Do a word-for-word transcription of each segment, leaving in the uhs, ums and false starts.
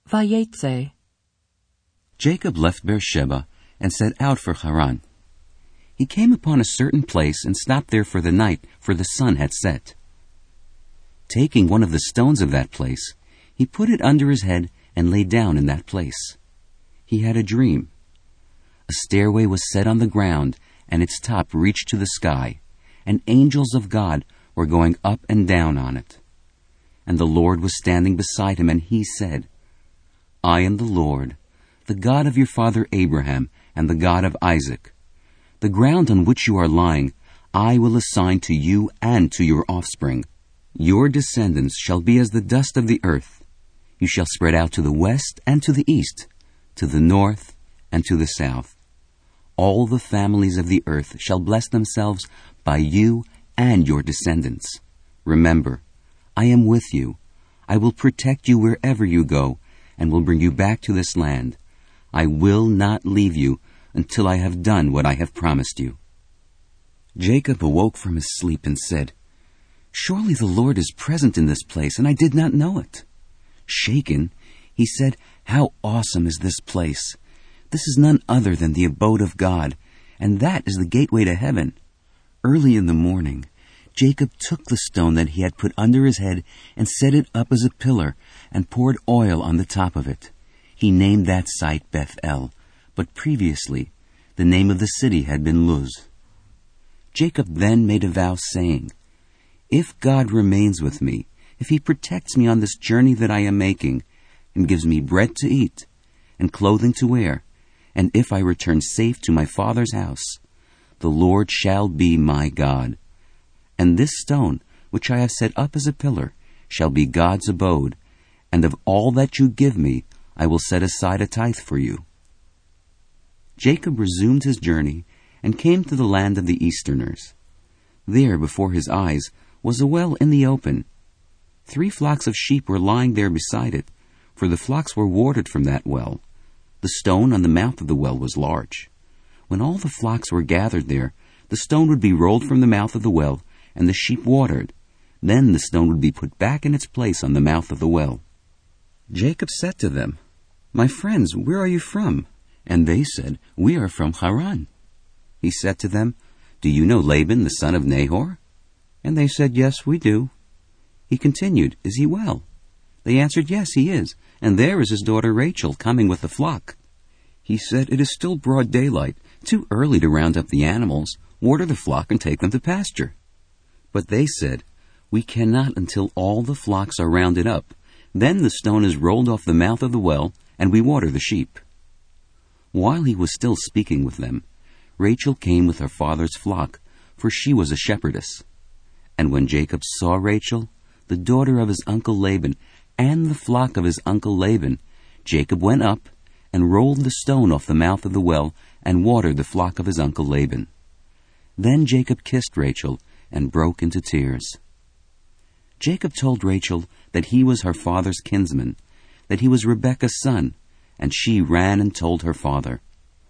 Vayetze. Jacob left Beersheba and set out for Haran. He came upon a certain place and stopped there for the night, for the sun had set. Taking one of the stones of that place, he put it under his head and lay down in that place. He had a dream. A stairway was set on the ground, and its top reached to the sky, and angels of God were going up and down on it. And the Lord was standing beside him, and he said, I am the Lord, the God of your father Abraham, and the God of Isaac. The ground on which you are lying, I will assign to you and to your offspring. Your descendants shall be as the dust of the earth. You shall spread out to the west and to the east, to the north and to the south. All the families of the earth shall bless themselves by you and your descendants. Remember, I am with you. I will protect you wherever you go, and will bring you back to this land. I will not leave you until I have done what I have promised you. Jacob awoke from his sleep and said, Surely the Lord is present in this place, and I did not know it. Shaken, he said, How awesome is this place! This is none other than the abode of God, and that is the gateway to heaven. Early in the morning, Jacob took the stone that he had put under his head and set it up as a pillar, and poured oil on the top of it. He named that site Beth-el, but previously the name of the city had been Luz. Jacob then made a vow, saying, If God remains with me, if he protects me on this journey that I am making, and gives me bread to eat, and clothing to wear, and if I return safe to my father's house, the Lord shall be my God. And this stone, which I have set up as a pillar, shall be God's abode, and of all that you give me, I will set aside a tithe for you. Jacob resumed his journey, and came to the land of the Easterners. There, before his eyes, was a well in the open. Three flocks of sheep were lying there beside it, for the flocks were watered from that well. The stone on the mouth of the well was large. When all the flocks were gathered there, the stone would be rolled from the mouth of the well, and the sheep watered. Then the stone would be put back in its place on the mouth of the well. Jacob said to them, My friends, where are you from? And they said, We are from Haran. He said to them, Do you know Laban, the son of Nahor? And they said, Yes, we do. He continued, Is he well? They answered, Yes, he is, and there is his daughter Rachel coming with the flock. He said, It is still broad daylight, too early to round up the animals, water the flock, and take them to pasture. But they said, We cannot until all the flocks are rounded up. Then the stone is rolled off the mouth of the well, and we water the sheep. While he was still speaking with them, Rachel came with her father's flock, for she was a shepherdess. And when Jacob saw Rachel, the daughter of his uncle Laban, and the flock of his uncle Laban, Jacob went up and rolled the stone off the mouth of the well and watered the flock of his uncle Laban. Then Jacob kissed Rachel and broke into tears. Jacob told Rachel that he was her father's kinsman, that he was Rebekah's son, and she ran and told her father.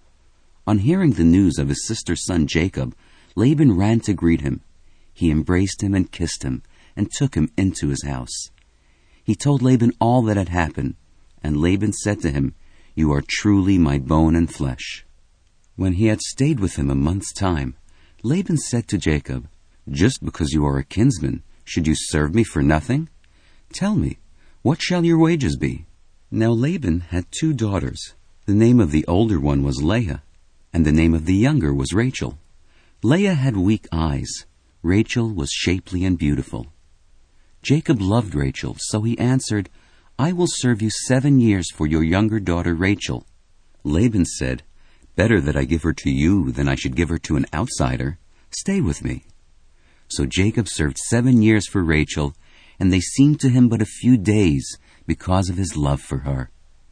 On hearing the news of his sister's son Jacob, Laban ran to greet him. He embraced him and kissed him, and took him into his house. He told Laban all that had happened, and Laban said to him, You are truly my bone and flesh. When he had stayed with him a month's time, Laban said to Jacob, Just because you are a kinsman, should you serve me for nothing? Tell me, what shall your wages be? Now Laban had two daughters. The name of the older one was Leah, and the name of the younger was Rachel. Leah had weak eyes. Rachel was shapely and beautiful. Jacob loved Rachel, so he answered, I will serve you seven years for your younger daughter Rachel. Laban said, Better that I give her to you than I should give her to an outsider. Stay with me. So Jacob served seven years for Rachel, and they seemed to him but a few days because of his love for her.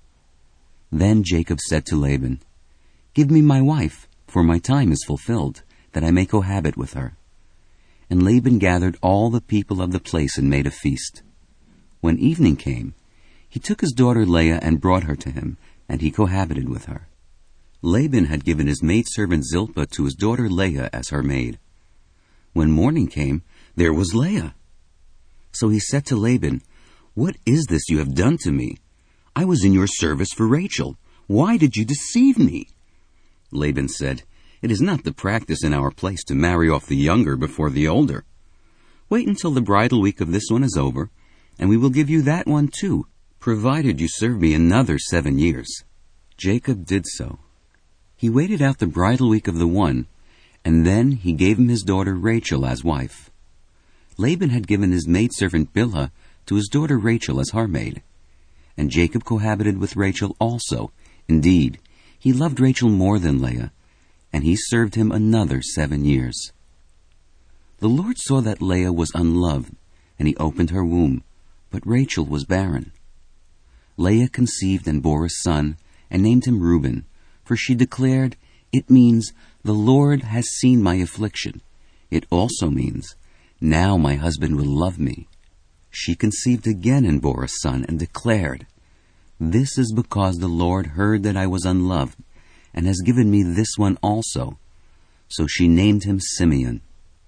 Then Jacob said to Laban, Give me my wife, for my time is fulfilled, that I may cohabit with her. And Laban gathered all the people of the place and made a feast. When evening came, he took his daughter Leah and brought her to him, and he cohabited with her. Laban had given his maidservant Zilpah to his daughter Leah as her maid. When morning came, there was Leah. So he said to Laban, What is this you have done to me? I was in your service for Rachel. Why did you deceive me?" Laban said, "It is not the practice in our place to marry off the younger before the older. Wait until the bridal week of this one is over, and we will give you that one too, provided you serve me another seven years." Jacob did so. He waited out the bridal week of the one, and then he gave him his daughter Rachel as wife. Laban had given his maidservant Bilhah to his daughter Rachel as her maid. And Jacob cohabited with Rachel also. Indeed, he loved Rachel more than Leah, and he served him another seven years. The Lord saw that Leah was unloved, and he opened her womb, but Rachel was barren. Leah conceived and bore a son, and named him Reuben, for she declared, "It means, the Lord has seen my affliction." It also means, "Now my husband will love me." She conceived again and bore a son, and declared, "This is because the Lord heard that I was unloved, and has given me this one also." So she named him Simeon.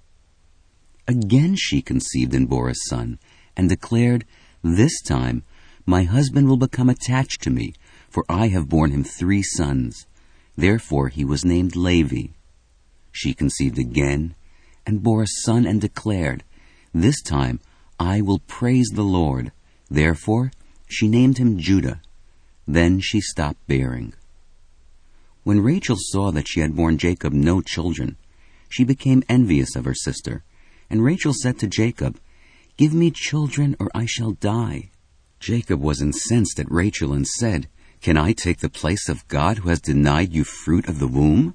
Again she conceived and bore a son, and declared, "This time my husband will become attached to me, for I have borne him three sons." Therefore he was named Levi. She conceived again, and bore a son, and declared, "This time I will praise the Lord." Therefore she named him Judah. Then she stopped bearing. When Rachel saw that she had borne Jacob no children, she became envious of her sister, and Rachel said to Jacob, "Give me children, or I shall die." Jacob was incensed at Rachel and said, "Can I take the place of God who has denied you fruit of the womb?"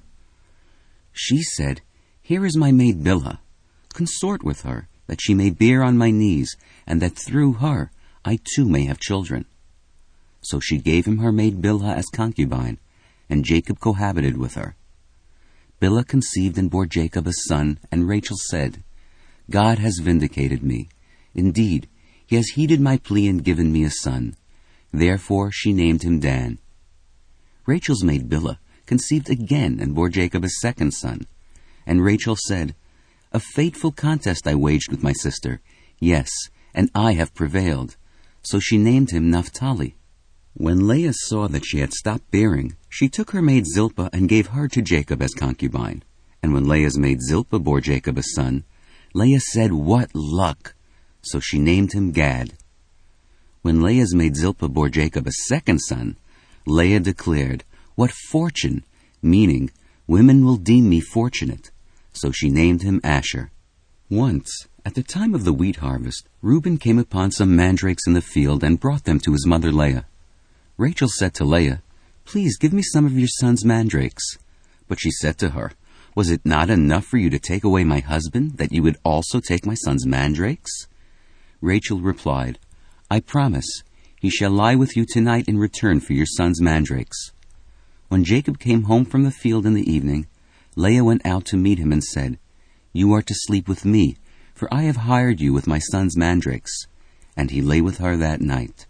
She said, "Here is my maid Bilhah. Consort with her, that she may bear on my knees, and that through her I too may have children." So she gave him her maid Bilhah as concubine, and Jacob cohabited with her. Bilhah conceived and bore Jacob a son, and Rachel said, "God has vindicated me. Indeed, he has heeded my plea and given me a son." Therefore she named him Dan. Rachel's maid Bilhah conceived again and bore Jacob a second son. And Rachel said, "A fateful contest I waged with my sister. Yes, and I have prevailed." So she named him Naphtali. When Leah saw that she had stopped bearing, she took her maid Zilpah and gave her to Jacob as concubine. And when Leah's maid Zilpah bore Jacob a son, Leah said, "What luck!" So she named him Gad. When Leah's maid Zilpah bore Jacob a second son, Leah declared, "What fortune!" meaning, "Women will deem me fortunate." So she named him Asher. Once, at the time of the wheat harvest, Reuben came upon some mandrakes in the field and brought them to his mother Leah. Rachel said to Leah, "Please give me some of your son's mandrakes." But she said to her, "Was it not enough for you to take away my husband, that you would also take my son's mandrakes?" Rachel replied, "I promise, he shall lie with you tonight in return for your son's mandrakes." When Jacob came home from the field in the evening, Leah went out to meet him and said, "You are to sleep with me, for I have hired you with my son's mandrakes." And he lay with her that night.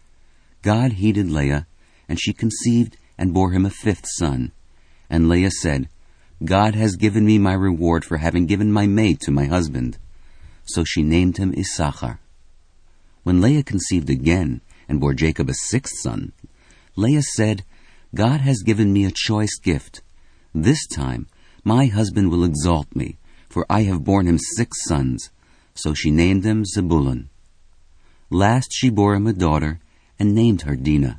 God heeded Leah, and she conceived and bore him a fifth son. And Leah said, "God has given me my reward for having given my maid to my husband." So she named him Issachar. When Leah conceived again and bore Jacob a sixth son, Leah said, "God has given me a choice gift. This time my husband will exalt me, for I have borne him six sons." So she named them Zebulun. Last she bore him a daughter, and named her Dinah.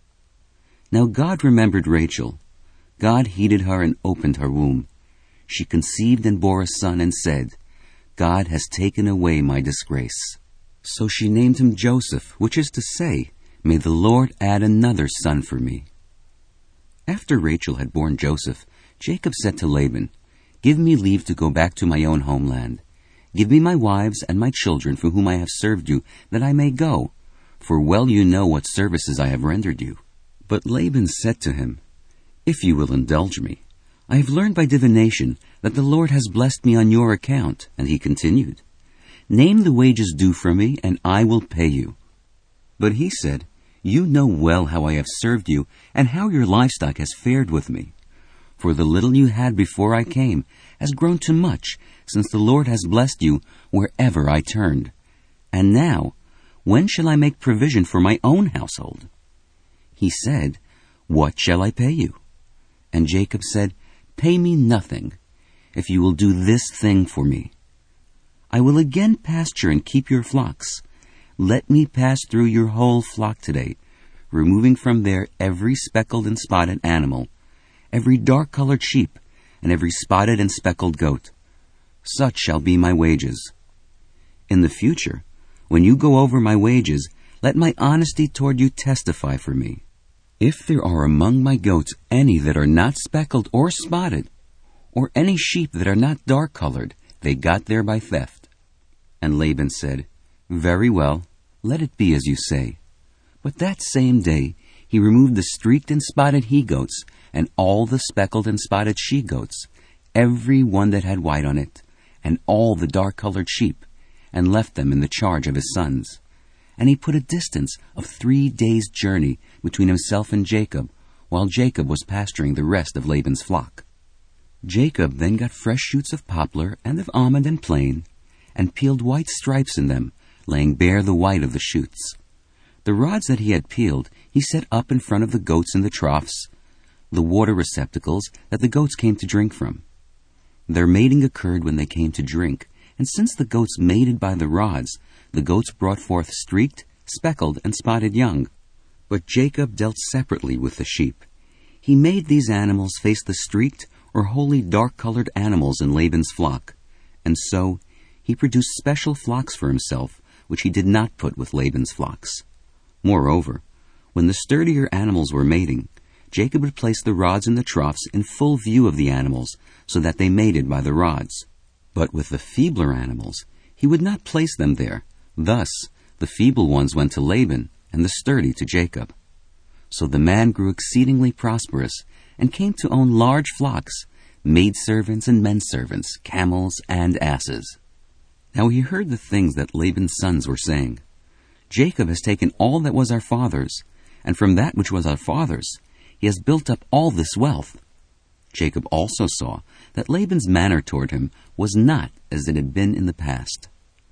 Now God remembered Rachel. God heeded her and opened her womb. She conceived and bore a son and said, "God has taken away my disgrace." So she named him Joseph, which is to say, "May the Lord add another son for me." After Rachel had borne Joseph, Jacob said to Laban, "Give me leave to go back to my own homeland. Give me my wives and my children for whom I have served you, that I may go, for well you know what services I have rendered you." But Laban said to him, "If you will indulge me, I have learned by divination that the Lord has blessed me on your account." And he continued, "Name the wages due from me, and I will pay you." But he said, "You know well how I have served you, and how your livestock has fared with me. For the little you had before I came has grown to much, since the Lord has blessed you wherever I turned. And now, when shall I make provision for my own household?" He said, "What shall I pay you?" And Jacob said, "Pay me nothing, if you will do this thing for me. I will again pasture and keep your flocks. Let me pass through your whole flock today, removing from there every speckled and spotted animal, every dark-colored sheep, and every spotted and speckled goat. Such shall be my wages. In the future, when you go over my wages, let my honesty toward you testify for me. If there are among my goats any that are not speckled or spotted, or any sheep that are not dark-colored, they got there by theft." And Laban said, "Very well, let it be as you say." But that same day he removed the streaked and spotted he-goats and all the speckled and spotted she-goats, every one that had white on it, and all the dark-colored sheep, and left them in the charge of his sons. And he put a distance of three days' journey between himself and Jacob, while Jacob was pasturing the rest of Laban's flock. Jacob then got fresh shoots of poplar and of almond and plane, and peeled white stripes in them, laying bare the white of the shoots. The rods that he had peeled he set up in front of the goats in the troughs, the water receptacles that the goats came to drink from. Their mating occurred when they came to drink, and since the goats mated by the rods, the goats brought forth streaked, speckled, and spotted young. But Jacob dealt separately with the sheep. He made these animals face the streaked or wholly dark-colored animals in Laban's flock, and so he produced special flocks for himself, which he did not put with Laban's flocks. Moreover, when the sturdier animals were mating, Jacob would place the rods in the troughs in full view of the animals, so that they mated by the rods. But with the feebler animals, he would not place them there. Thus, the feeble ones went to Laban, and the sturdy to Jacob. So the man grew exceedingly prosperous, and came to own large flocks, maidservants and menservants, camels and asses. Now he heard the things that Laban's sons were saying. "Jacob has taken all that was our father's, and from that which was our father's, he has built up all this wealth." Jacob also saw that Laban's manner toward him was not as it had been in the past.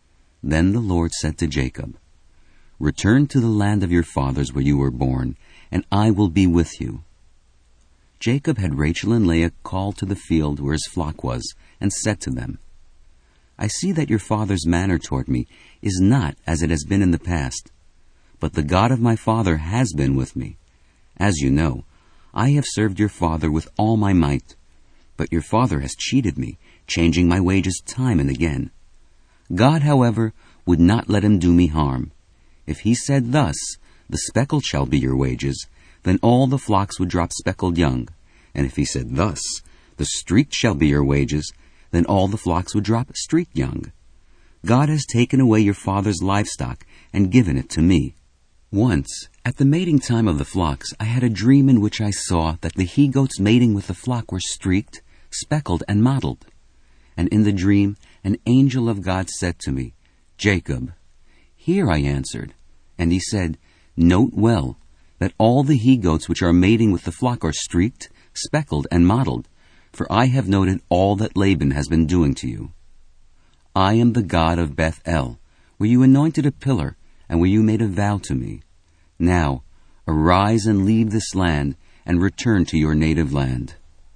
Then the Lord said to Jacob, "Return to the land of your fathers where you were born, and I will be with you." Jacob had Rachel and Leah called to the field where his flock was, and said to them, "I see that your father's manner toward me is not as it has been in the past, but the God of my father has been with me. As you know, I have served your father with all my might, but your father has cheated me, changing my wages time and again. God, however, would not let him do me harm. If he said thus, 'The speckled shall be your wages,' then all the flocks would drop speckled young. And if he said thus, 'The streaked shall be your wages,' then all the flocks would drop streaked young. God has taken away your father's livestock and given it to me." Once, at the mating time of the flocks, I had a dream in which I saw that the he-goats mating with the flock were streaked, speckled, and mottled. And in the dream, an angel of God said to me, "Jacob." "Here," I answered. And he said, "Note well, that all the he-goats which are mating with the flock are streaked, speckled, and mottled, for I have noted all that Laban has been doing to you. I am the God of Beth-el, where you anointed a pillar, and where you made a vow to me. Now, arise and leave this land, and return to your native land."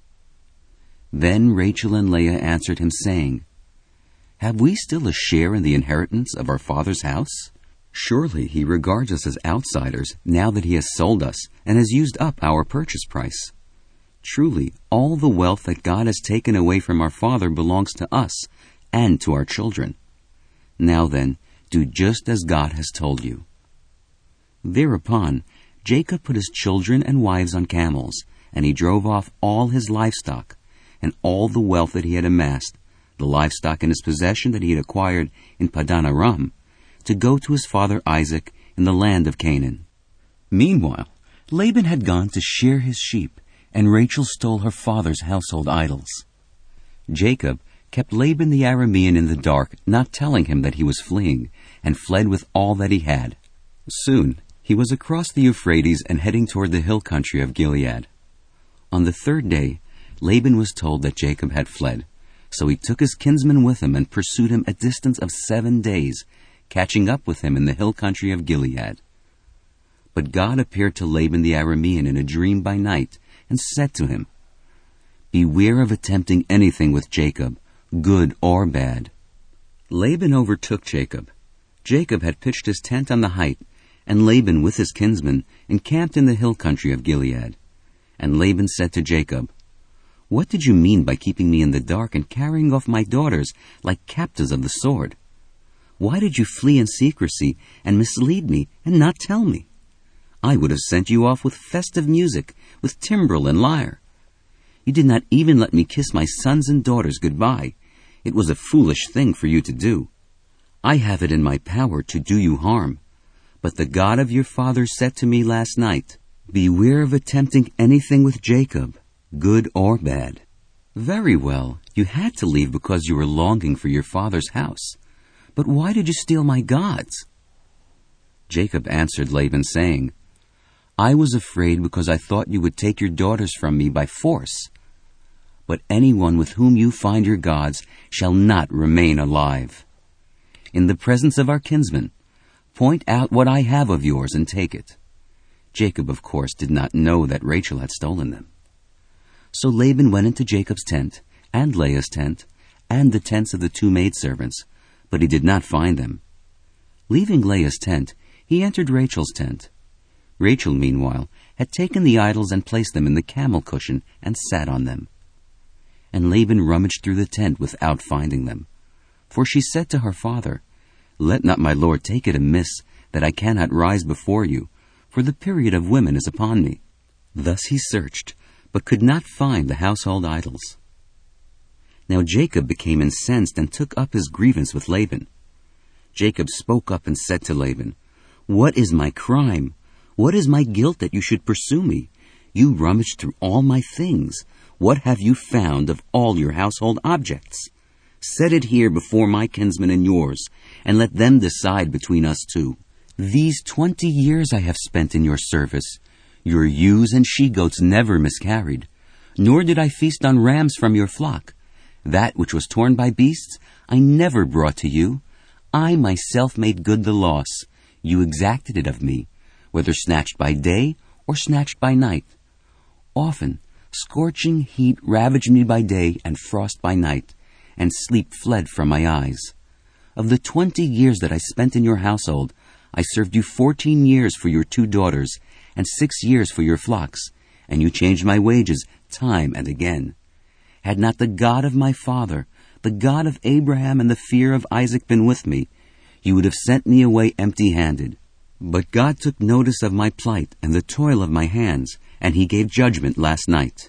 Then Rachel and Leah answered him, saying, "Have we still a share in the inheritance of our father's house? Surely he regards us as outsiders, now that he has sold us, and has used up our purchase price. Truly, all the wealth that God has taken away from our father belongs to us, and to our children. Now then, do just as God has told you." Thereupon, Jacob put his children and wives on camels, and he drove off all his livestock, and all the wealth that he had amassed, the livestock in his possession that he had acquired in Padan Aram, to go to his father Isaac in the land of Canaan. Meanwhile, Laban had gone to shear his sheep, and Rachel stole her father's household idols. Jacob kept Laban the Aramean in the dark, not telling him that he was fleeing, and fled with all that he had. Soon he was across the Euphrates and heading toward the hill country of Gilead. On the third day, Laban was told that Jacob had fled, so he took his kinsman with him and pursued him a distance of seven days, catching up with him in the hill country of Gilead. But God appeared to Laban the Aramean in a dream by night, and said to him, "Beware of attempting anything with Jacob, good or bad." Laban overtook Jacob. Jacob had pitched his tent on the height, and Laban with his kinsmen encamped in the hill country of Gilead. And Laban said to Jacob, "What did you mean by keeping me in the dark and carrying off my daughters like captives of the sword? Why did you flee in secrecy and mislead me and not tell me? I would have sent you off with festive music, with timbrel and lyre. You did not even let me kiss my sons and daughters goodbye. It was a foolish thing for you to do. I have it in my power to do you harm. But the God of your father said to me last night, 'Beware of attempting anything with Jacob, good or bad.'" "Very well, you had to leave because you were longing for your father's house. But why did you steal my gods?" Jacob answered Laban, saying, "I was afraid because I thought you would take your daughters from me by force. But anyone with whom you find your gods shall not remain alive. In the presence of our kinsmen, point out what I have of yours and take it." Jacob, of course, did not know that Rachel had stolen them. So Laban went into Jacob's tent, and Leah's tent, and the tents of the two maidservants, but he did not find them. Leaving Leah's tent, he entered Rachel's tent. Rachel, meanwhile, had taken the idols and placed them in the camel cushion and sat on them. And Laban rummaged through the tent without finding them. For she said to her father, "Let not my lord take it amiss that I cannot rise before you, for the period of women is upon me." Thus he searched, but could not find the household idols. Now Jacob became incensed and took up his grievance with Laban. Jacob spoke up and said to Laban, "What is my crime? What is my guilt that you should pursue me? You rummaged through all my things. What have you found of all your household objects? Set it here before my kinsmen and yours, and let them decide between us two. These twenty years I have spent in your service. Your ewes and she-goats never miscarried, nor did I feast on rams from your flock. That which was torn by beasts I never brought to you. I myself made good the loss. You exacted it of me, whether snatched by day or snatched by night. Often scorching heat ravaged me by day and frost by night, and sleep fled from my eyes. Of the twenty years that I spent in your household, I served you fourteen years for your two daughters, and six years for your flocks, and you changed my wages time and again. Had not the God of my father, the God of Abraham and the fear of Isaac been with me, you would have sent me away empty-handed. But God took notice of my plight and the toil of my hands, and he gave judgment last night."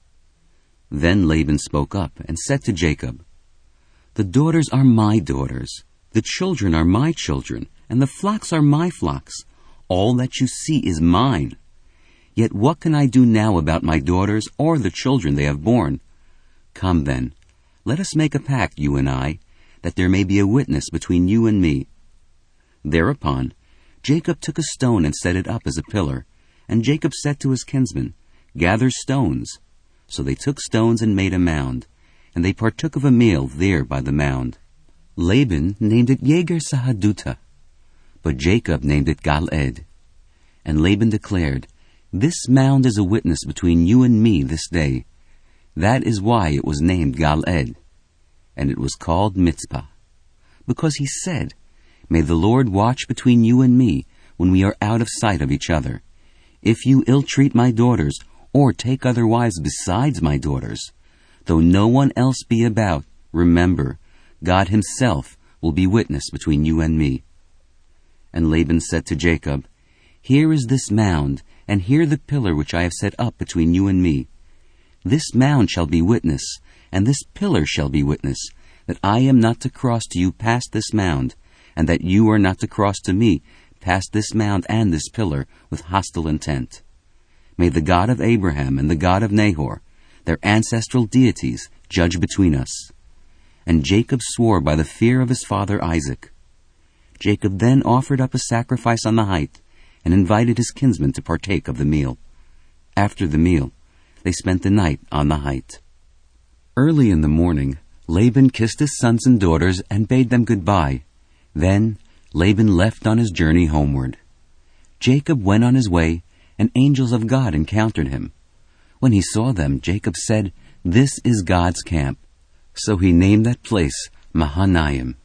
Then Laban spoke up and said to Jacob, "The daughters are my daughters, the children are my children, and the flocks are my flocks. All that you see is mine. Yet what can I do now about my daughters or the children they have borne? Come then, let us make a pact, you and I, that there may be a witness between you and me." Thereupon Jacob took a stone and set it up as a pillar, and Jacob said to his kinsmen, "Gather stones." So they took stones and made a mound, and they partook of a meal there by the mound. Laban named it Yegar Sahaduta, but Jacob named it Galed. And Laban declared, "This mound is a witness between you and me this day." That is why it was named Galed, and it was called Mitzpah, because he said, "May the Lord watch between you and me when we are out of sight of each other. If you ill-treat my daughters, or take other wives besides my daughters, though no one else be about, remember, God himself will be witness between you and me." And Laban said to Jacob, "Here is this mound, and here the pillar which I have set up between you and me. This mound shall be witness, and this pillar shall be witness, that I am not to cross to you past this mound, and that you are not to cross to me past this mound and this pillar with hostile intent. May the God of Abraham and the God of Nahor, their ancestral deities, judge between us." And Jacob swore by the fear of his father Isaac. Jacob then offered up a sacrifice on the height, and invited his kinsmen to partake of the meal. After the meal, they spent the night on the height. Early in the morning, Laban kissed his sons and daughters and bade them goodbye. Then Laban left on his journey homeward. Jacob went on his way, and angels of God encountered him. When he saw them, Jacob said, "This is God's camp." So he named that place Mahanaim.